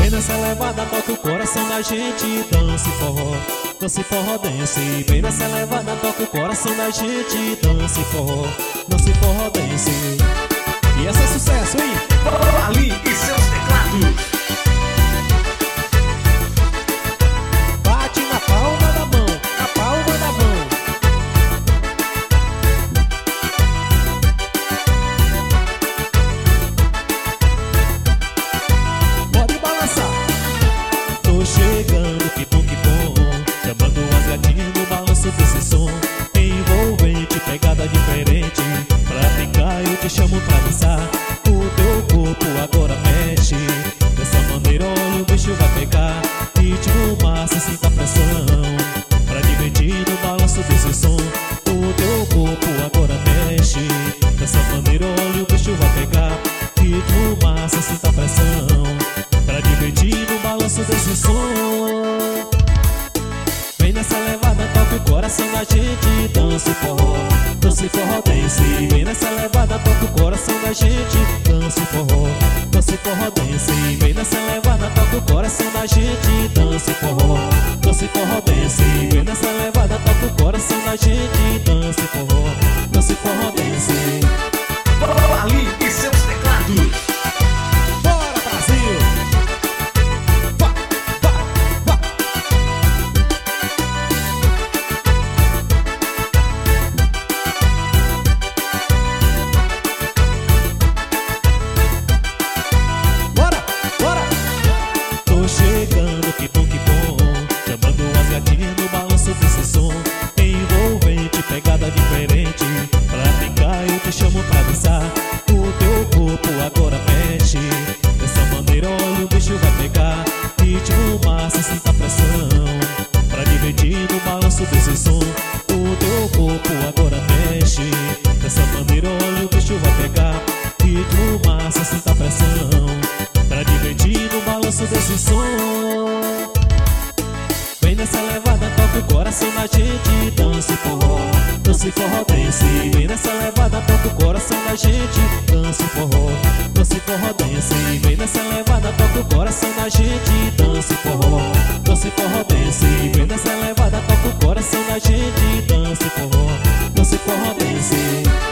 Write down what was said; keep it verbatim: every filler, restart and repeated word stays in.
Vem nessa levada, toca o coração da gente, dança forró, dança forró, dance. Vem nessa levada, toca o coração da gente, dança forró, dança forró, dance. E esse é sucesso, hein? Ali e seus teclados. Bate na palma da mão, na palma da mão. Pode balançar. Tô chegando, que bom, que bom, chamando as gatinhas no balanço desse som envolvente, pegada diferente. Pra brincar eu te chamo pra dançar. O teu corpo agora mexe. Dessa maneira olha o bicho vai pegar. Ritmo massa, sinta a pressão. Pra divertir no balanço desse som. O teu corpo agora mexe. Dessa maneira olha o bicho vai pegar. Ritmo massa, sinta a pressão. Pra divertir no balanço desse som. Vem nessa levada, toca o coração da gente, dança forró, dança forró, dance. Vem nessa levada, toca o coração da gente, dança forró, dança forró, dance. Vem nessa levada, toca o coração da gente, dança forró, dança forró, dance. Vem nessa levada, toca o coração da gente, dança forró, dança forró, dance. Ali e seus teclados. Bora, Brasil! Vai, vai, vai! Bora, bora! Tô chegando, que bom, que bom, chamando as gatinhas no balanço desse som envolvente, pegada diferente. Pra brincar eu te chamo pra dançar. O teu corpo agora mexe. Dessa maneira olha o bicho vai pegar. Ritmo massa, sinta a pressão. Pra divertir no balanço desse som. O teu corpo agora mexe. Dessa maneira olha o bicho vai pegar. Ritmo massa, sinta a pressão. Pra divertir no balanço desse som. Vem nessa levada, toca o coração da gente, dança forró, dança forró, dance. Vem nessa levada, toca o coração da gente, dança forró, dança forró, dance. Vem nessa levada, toca o coração da gente, dança forró, dança forró, dance. Vem nessa levada, toca o coração da gente, dança forró, dança forró, dance.